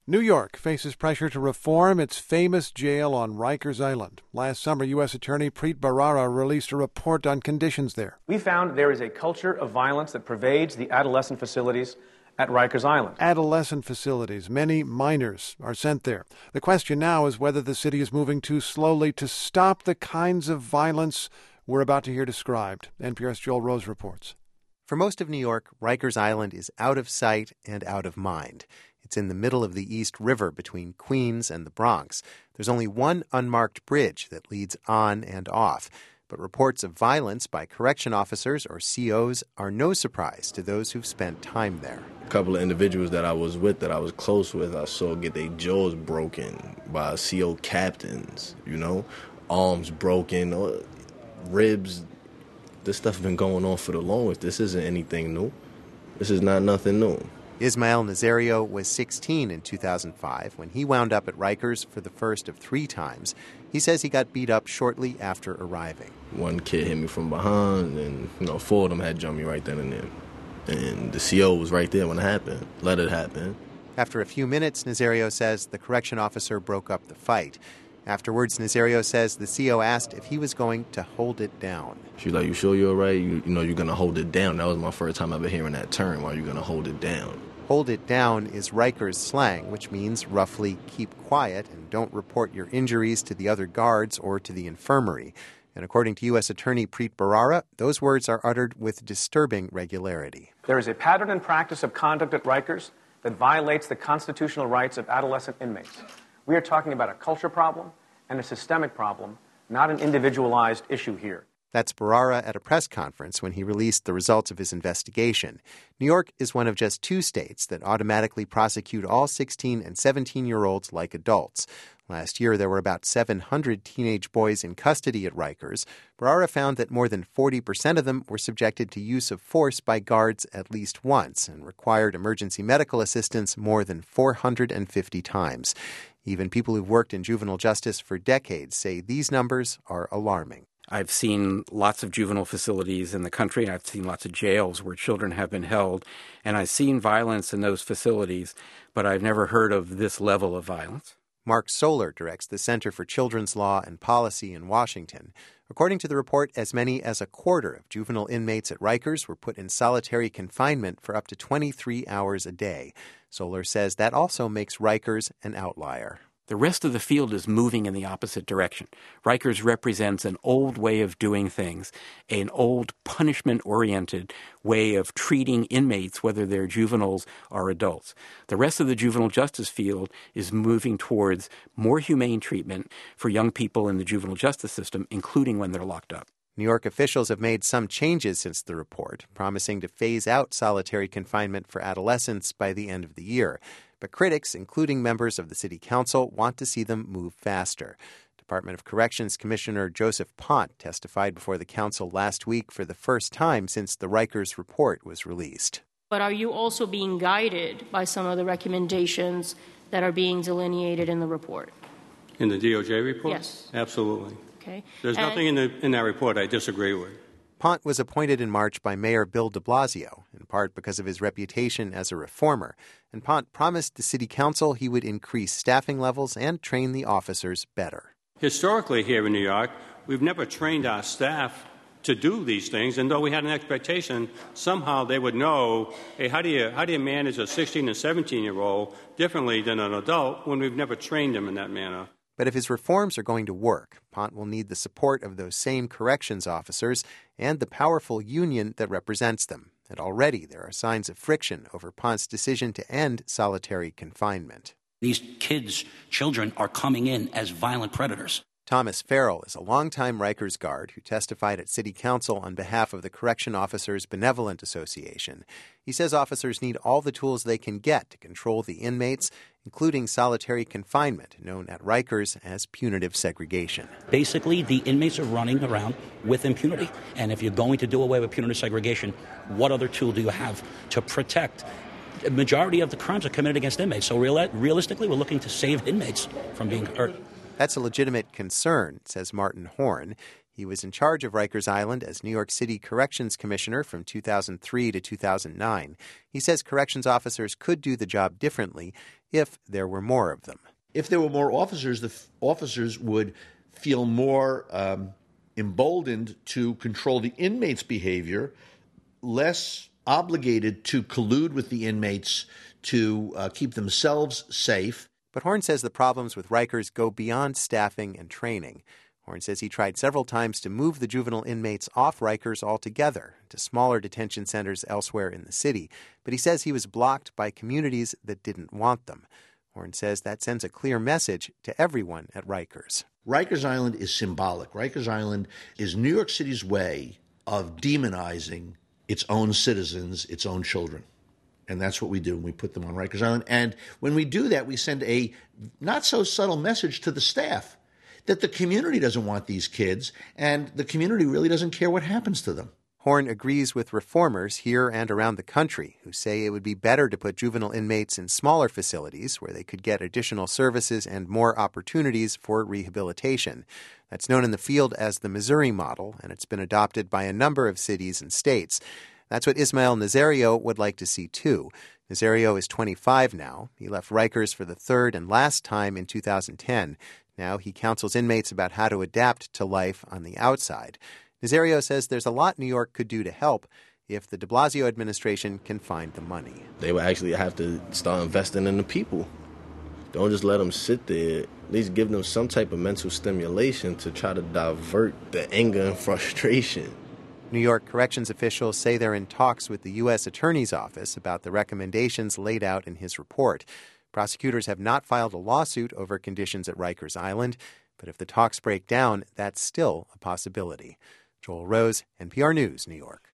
New York faces pressure to reform its famous jail on Rikers Island. Last summer, U.S. Attorney Preet Bharara released a report on conditions there. We found there is a culture of violence that pervades the adolescent facilities at Rikers Island. Adolescent facilities. Many minors are sent there. The question now is whether the city is moving too slowly to stop the kinds of violence we're about to hear described. NPR's Joel Rose reports. For most of New York, Rikers Island is out of sight and out of mind. It's in the middle of the East River between Queens and the Bronx. There's only one unmarked bridge that leads on and off. But reports of violence by correction officers, or COs, are no surprise to those who've spent time there. A couple of individuals that I was with, that I was close with, I saw get their jaws broken by CO captains, arms broken, ribs. This stuff has been going on for the longest. This isn't anything new. This is not nothing new. Ismael Nazario was 16 in 2005 when he wound up at Rikers for the first of 3 times. He says he got beat up shortly after arriving. One kid hit me from behind, and 4 of them had jumped me right then and there. And the CO was right there when it happened. Let it happen. After a few minutes, Nazario says the correction officer broke up the fight. Afterwards, Nazario says the CO asked if he was going to hold it down. She's like, "You sure you're all right? You're going to hold it down?" That was my first time ever hearing that term. Why are you going to hold it down? Hold it down is Rikers slang, which means roughly keep quiet and don't report your injuries to the other guards or to the infirmary. And according to U.S. Attorney Preet Bharara, those words are uttered with disturbing regularity. There is a pattern and practice of conduct at Rikers that violates the constitutional rights of adolescent inmates. We are talking about a culture problem and a systemic problem, not an individualized issue here. That's Bharara at a press conference when he released the results of his investigation. New York is one of just 2 states that automatically prosecute all 16 and 17-year-olds like adults. Last year, there were about 700 teenage boys in custody at Rikers. Bharara found that more than 40% of them were subjected to use of force by guards at least once and required emergency medical assistance more than 450 times. Even people who've worked in juvenile justice for decades say these numbers are alarming. I've seen lots of juvenile facilities in the country. I've seen lots of jails where children have been held, and I've seen violence in those facilities, but I've never heard of this level of violence. Mark Soler directs the Center for Children's Law and Policy in Washington. According to the report, as many as a quarter of juvenile inmates at Rikers were put in solitary confinement for up to 23 hours a day. Soler says that also makes Rikers an outlier. The rest of the field is moving in the opposite direction. Rikers represents an old way of doing things, an old punishment-oriented way of treating inmates, whether they're juveniles or adults. The rest of the juvenile justice field is moving towards more humane treatment for young people in the juvenile justice system, including when they're locked up. New York officials have made some changes since the report, promising to phase out solitary confinement for adolescents by the end of the year. But critics, including members of the city council, want to see them move faster. Department of Corrections Commissioner Joseph Pont testified before the council last week for the first time since the Rikers report was released. But are you also being guided by some of the recommendations that are being delineated in the report? In the DOJ report? Yes. Absolutely. Okay. There's nothing in that report I disagree with. Pont was appointed in March by Mayor Bill de Blasio, in part because of his reputation as a reformer. And Pont promised the city council he would increase staffing levels and train the officers better. Historically here in New York, we've never trained our staff to do these things, and though we had an expectation, somehow they would know, hey, how do you manage a 16 and 17-year-old differently than an adult when we've never trained them in that manner? But if his reforms are going to work, Pont will need the support of those same corrections officers and the powerful union that represents them. And already there are signs of friction over Pont's decision to end solitary confinement. These children are coming in as violent predators. Thomas Farrell is a longtime Rikers guard who testified at City Council on behalf of the Correction Officers Benevolent Association. He says officers need all the tools they can get to control the inmates, including solitary confinement, known at Rikers as punitive segregation. Basically, the inmates are running around with impunity. And if you're going to do away with punitive segregation, what other tool do you have to protect? The majority of the crimes are committed against inmates. So realistically, we're looking to save inmates from being hurt. That's a legitimate concern, says Martin Horn. He was in charge of Rikers Island as New York City Corrections Commissioner from 2003 to 2009. He says corrections officers could do the job differently if there were more of them. If there were more officers, the officers would feel more emboldened to control the inmates' behavior, less obligated to collude with the inmates to keep themselves safe. But Horn says the problems with Rikers go beyond staffing and training. Horn says he tried several times to move the juvenile inmates off Rikers altogether to smaller detention centers elsewhere in the city, but he says he was blocked by communities that didn't want them. Horn says that sends a clear message to everyone at Rikers. Rikers Island is symbolic. Rikers Island is New York City's way of demonizing its own citizens, its own children. And that's what we do when we put them on Rikers Island. And when we do that, we send a not-so-subtle message to the staff that the community doesn't want these kids, and the community really doesn't care what happens to them. Horn agrees with reformers here and around the country who say it would be better to put juvenile inmates in smaller facilities where they could get additional services and more opportunities for rehabilitation. That's known in the field as the Missouri model, and it's been adopted by a number of cities and states. That's what Ismael Nazario would like to see, too. Nazario is 25 now. He left Rikers for the third and last time in 2010. Now he counsels inmates about how to adapt to life on the outside. Nazario says there's a lot New York could do to help if the de Blasio administration can find the money. They would actually have to start investing in the people. Don't just let them sit there. At least give them some type of mental stimulation to try to divert the anger and frustration. New York corrections officials say they're in talks with the U.S. Attorney's Office about the recommendations laid out in his report. Prosecutors have not filed a lawsuit over conditions at Rikers Island, but if the talks break down, that's still a possibility. Joel Rose, NPR News, New York.